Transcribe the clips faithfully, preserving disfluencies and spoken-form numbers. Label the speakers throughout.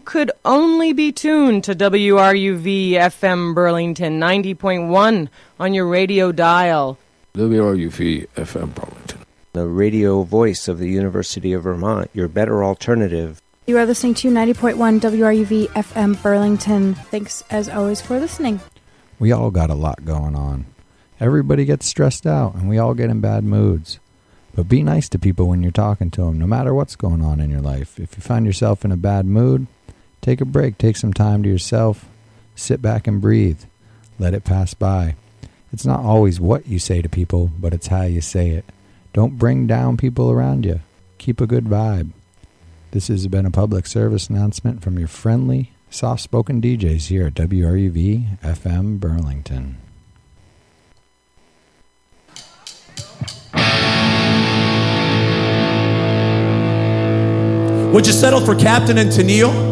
Speaker 1: could only be tuned to W R U V F M Burlington ninety point one on your radio dial.
Speaker 2: W R U V F M Burlington,
Speaker 3: the radio voice of the University of Vermont, your better alternative.
Speaker 4: You are listening to ninety point one W R U V F M Burlington. Thanks, as always, for listening.
Speaker 5: We all got a lot going on. Everybody gets stressed out, and we all get in bad moods. But be nice to people when you're talking to them, no matter what's going on in your life. If you find yourself in a bad mood, take a break. Take some time to yourself. Sit back and breathe. Let it pass by. It's not always what you say to people, but it's how you say it. Don't bring down people around you. Keep a good vibe. This has been a public service announcement from your friendly, soft-spoken D Js here at W R U V F M Burlington.
Speaker 6: Would you settle for Captain and Tennille?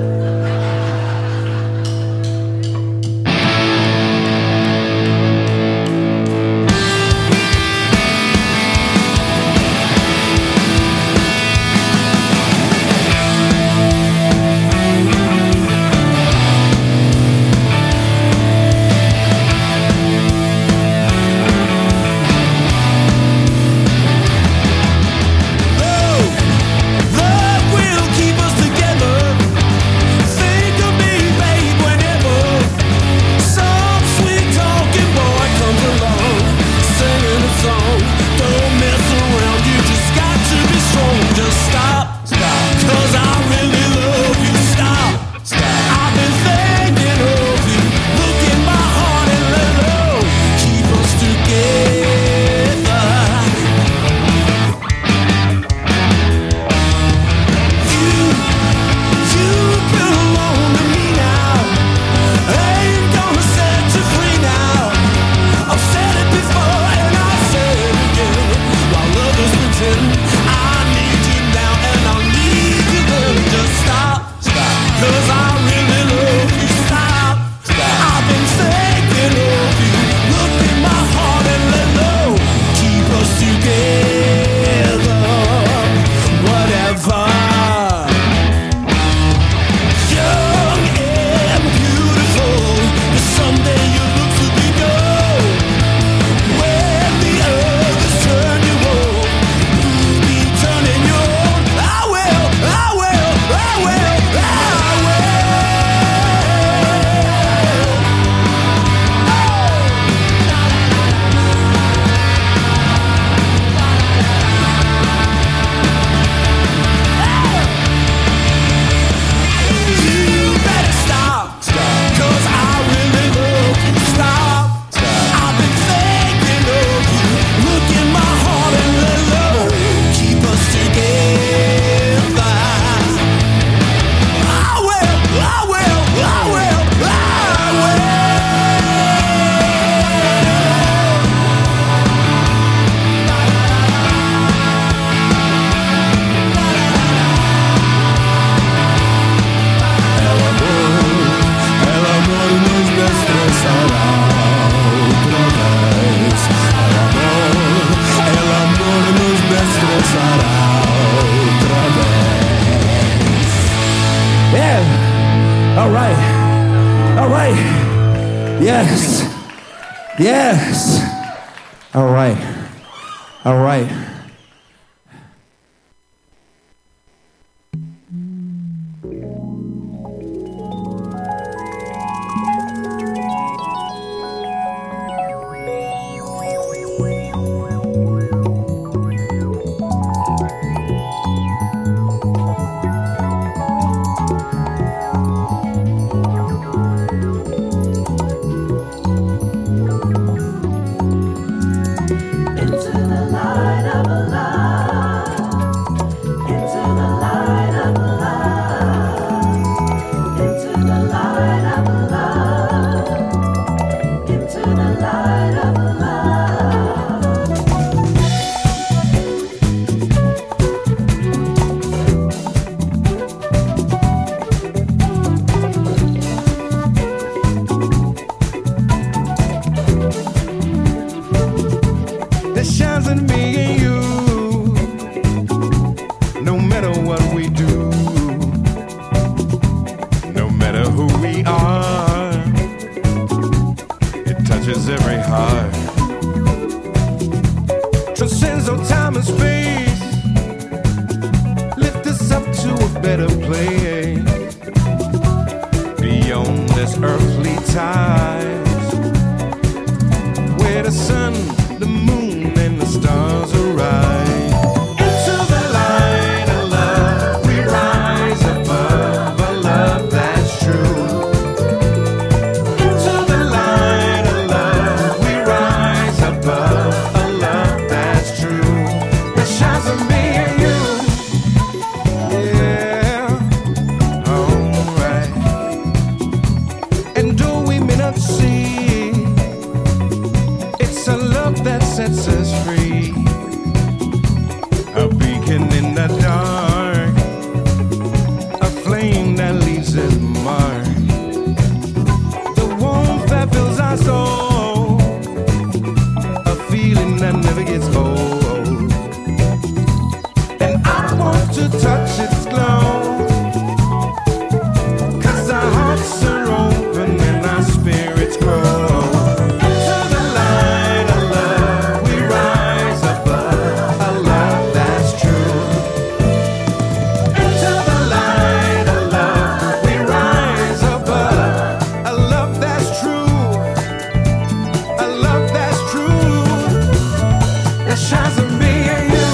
Speaker 7: Yes. All right. All right.
Speaker 8: heart. Transcends all time and space. Lift us up to a better place. Beyond this earthly ties, where the sun, the moon, and the stars arise. Into the light of love, we rise above a love that's true. Into the light of love, we rise above a love that's true. That shines on me and you. Yeah, alright. And though we may not see, it's a love that sets us free. A beacon in the dark, a flame that leaves its mark. The warmth that fills our soul, a feeling that never gets old. And I want to touch its glow, 'cause our hearts are open and our spirits grow. Into the light of love, we rise above a love that's true. Into the light of love, we rise above a love that's true. A love that's true, that shines on me and you.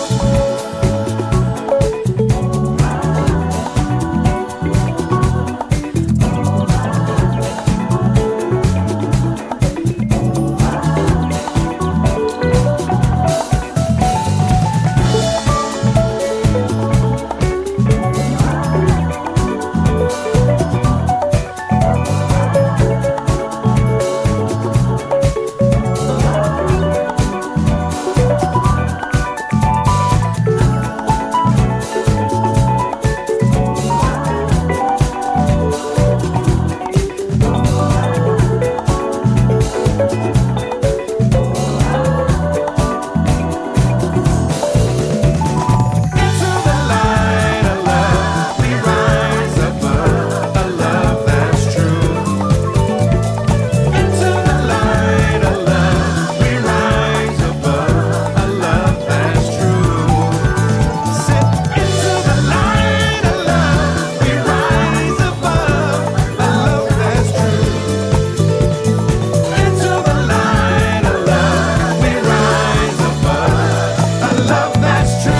Speaker 8: Into the light of love, we rise above a love that's true. Into the light of love, we rise above a love that's true. Sit into the light of love, we rise above a love that's true. Into the light of love, we rise above a love that's true.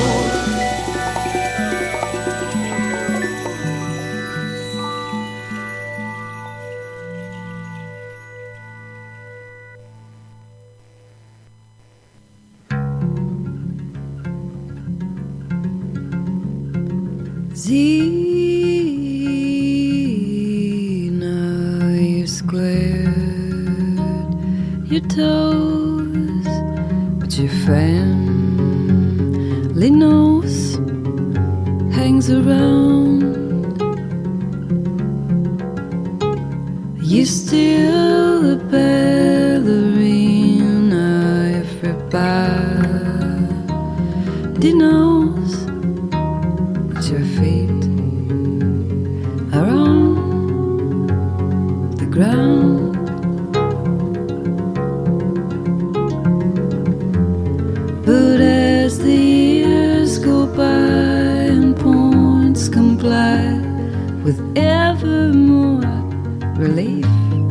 Speaker 9: See, now you squared your toes, but your family nose hangs around. You still a ballerina, everybody knows, but your feet are on the ground. But as the years go by and points comply with ever more relief,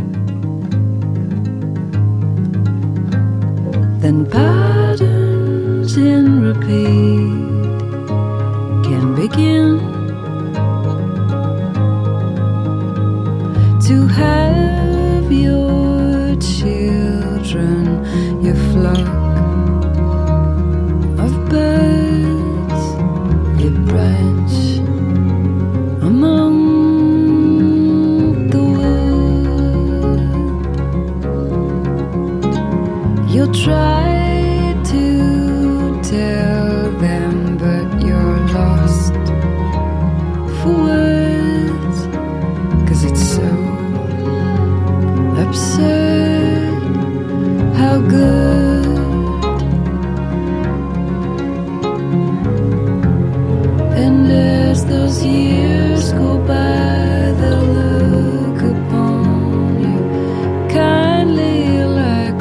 Speaker 9: then patterns in repeat can begin to have your children, your flock of birds, your branch among the wood. You'll try to tell them, but you're lost for words, 'cause it's so absurd how good. And as those years go by, they'll look upon you kindly like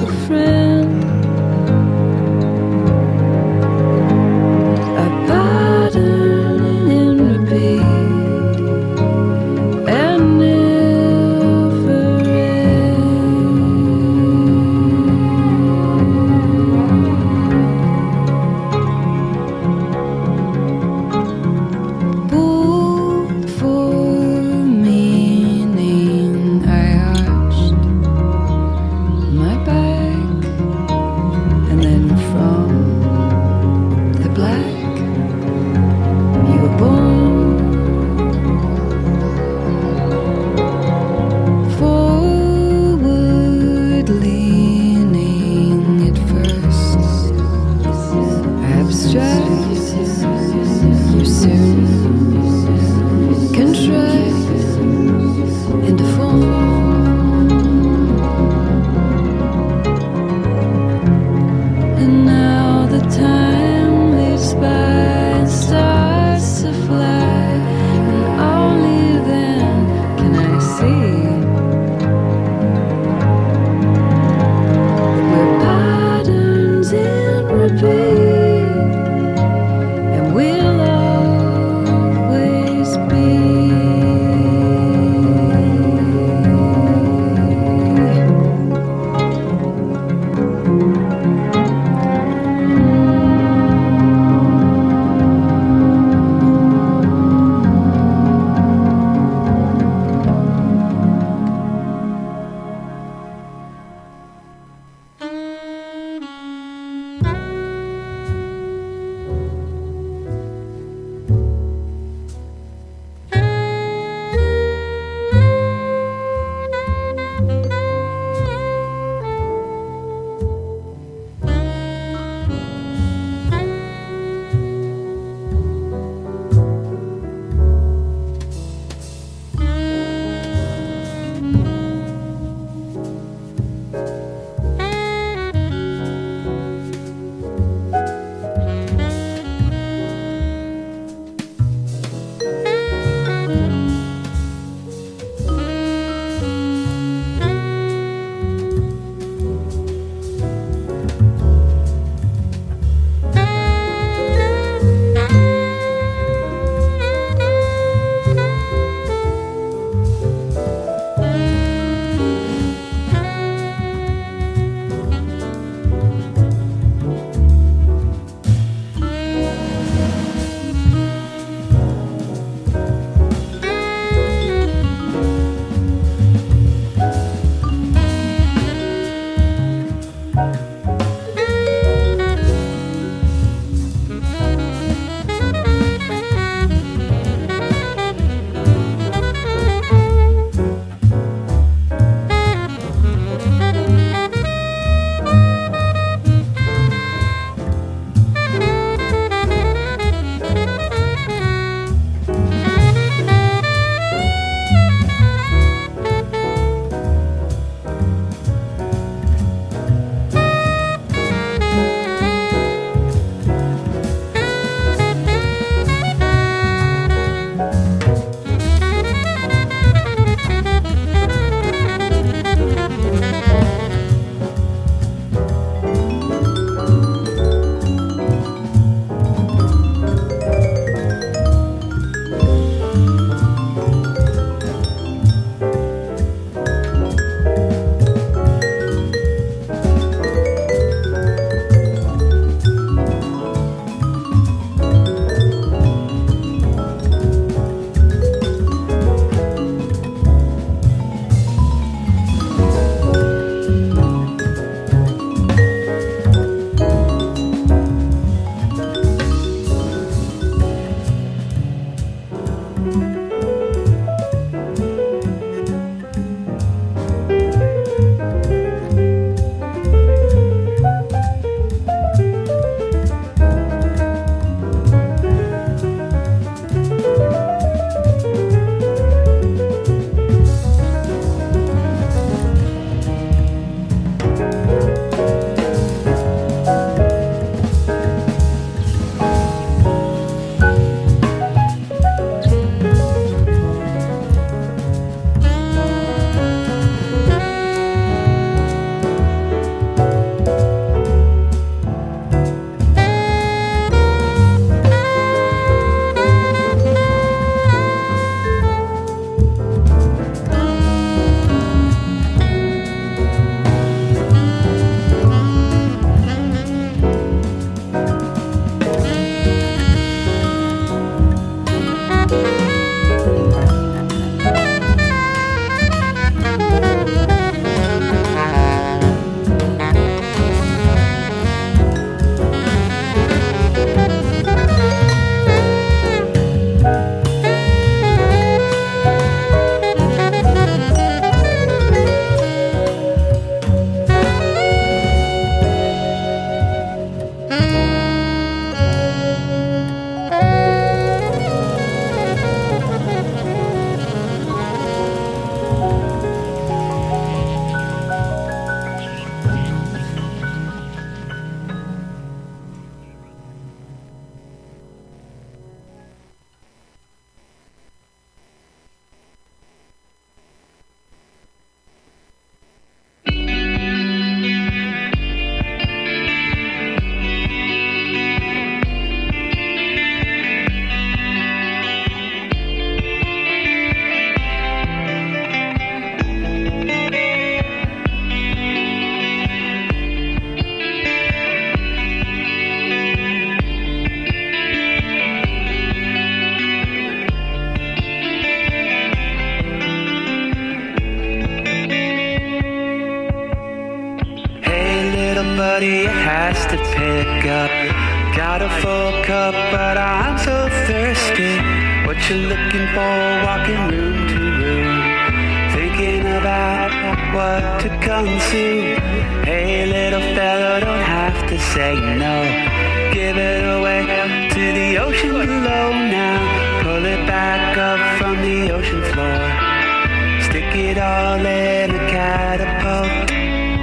Speaker 10: somebody has to pick up. Got a full cup, but I'm so thirsty. What you looking for, walking room to room, thinking about what to consume. Hey little fella, don't have to say no. Give it away to the ocean below now. Pull it back up from the ocean floor. Stick it all in a catapult.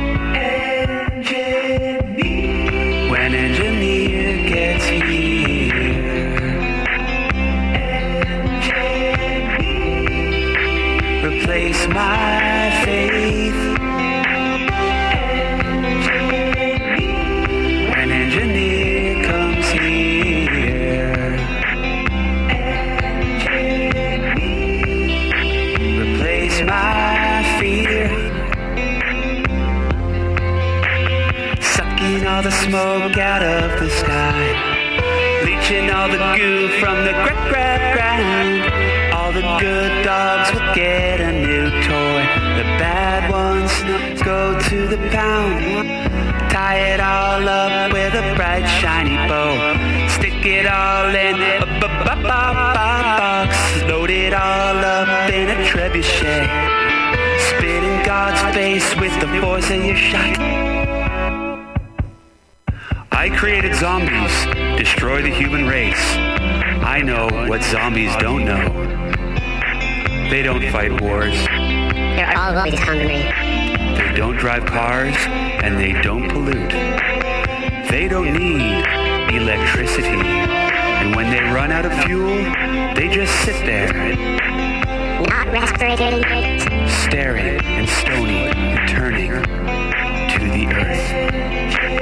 Speaker 10: Engineer. When engineer gets here. Engineer. Replace my faith. Engineer. When engineer comes here. Engineer. Replace my fear. Sucking all the smoke out of the sky, leaching all the goo from the gr- gr- ground. All the good dogs will get a new toy. The bad ones go to the pound. Tie it all up with a bright shiny bow. Stick it all in a b- b- b- box. Load it all up in a trebuchet. Spit in God's face with the force of your shot. I created zombies, destroy the human race. I know what zombies don't know. They don't fight wars.
Speaker 11: They're always hungry.
Speaker 10: They don't drive cars, and they don't pollute. They don't need electricity. And when they run out of fuel, they just sit there.
Speaker 11: Not respirating.
Speaker 10: Staring and stony and turning to the earth.